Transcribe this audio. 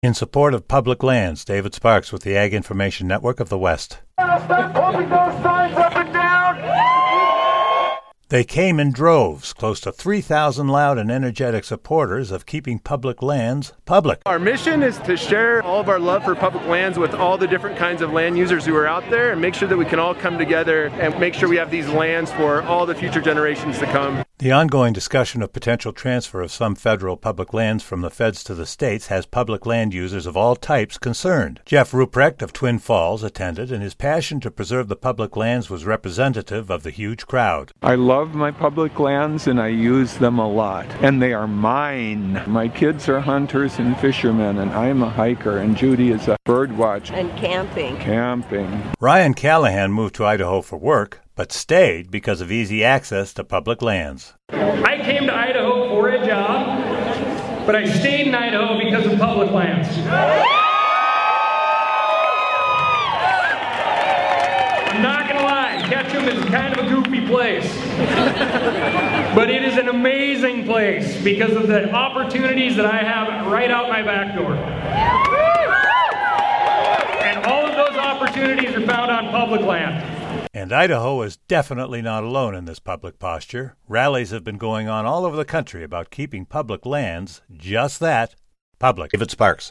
In support of public lands, David Sparks with the Ag Information Network of the West. Stop pumping those signs up and down! They came in droves, close to 3,000 loud and energetic supporters of keeping public lands public. Our mission is to share all of our love for public lands with all the different kinds of land users who are out there and make sure that we can all come together and make sure we have these lands for all the future generations to come. The ongoing discussion of potential transfer of some federal public lands from the feds to the states has public land users of all types concerned. Jeff Ruprecht of Twin Falls attended, and his passion to preserve the public lands was representative of the huge crowd. I love my public lands and I use them a lot, and they are mine. My kids are hunters and fishermen, and I'm a hiker, and Judy is a bird watcher. And camping. Ryan Callahan moved to Idaho for work, but stayed because of easy access to public lands. I came to Idaho for a job, but I stayed in Idaho because of public lands. I'm not going to lie, Ketchum is kind of a goofy place. But it is an amazing place because of the opportunities that I have right out my back door. And all of those opportunities are found on public land. And Idaho is definitely not alone in this public posture. Rallies have been going on all over the country about keeping public lands, just that, public. David Sparks.